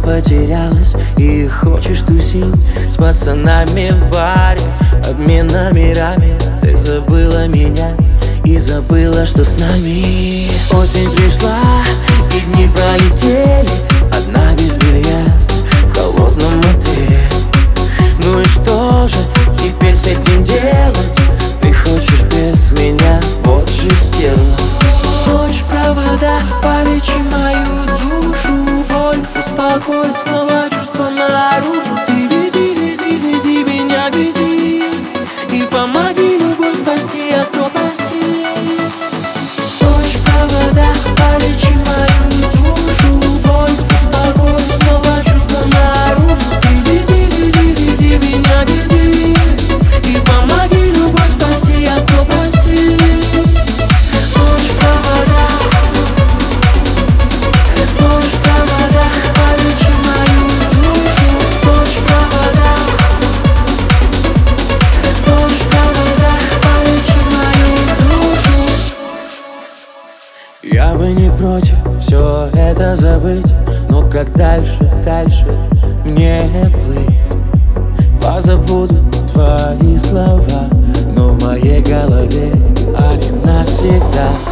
потерялась и хочешь тусить с пацанами в баре, обмен номерами. Ты забыла меня и забыла, что с нами. Осень пришла и дни пролетели, одна без белья в холодном мотеле. Ну и что же теперь с этим делать? Ты хочешь без меня, вот же стерва. Хочешь провода, полечи мою душу, боль успокой, снова чувства наружу. Ты веди, веди, веди меня, веди, и помоги любовь спасти от пропасти. Хочешь провода, полечи мою душу, боль успокой, снова чувства наружу. Ты веди, веди, веди меня, веди, и помоги любовь спасти от пропасти. Хочешь провода, полечи мою душу. Хочешь провода, полечи мою душу. Я бы не против все это забыть, но как дальше, дальше мне плыть? Позабуду твои слова, но в моей голове они навсегда.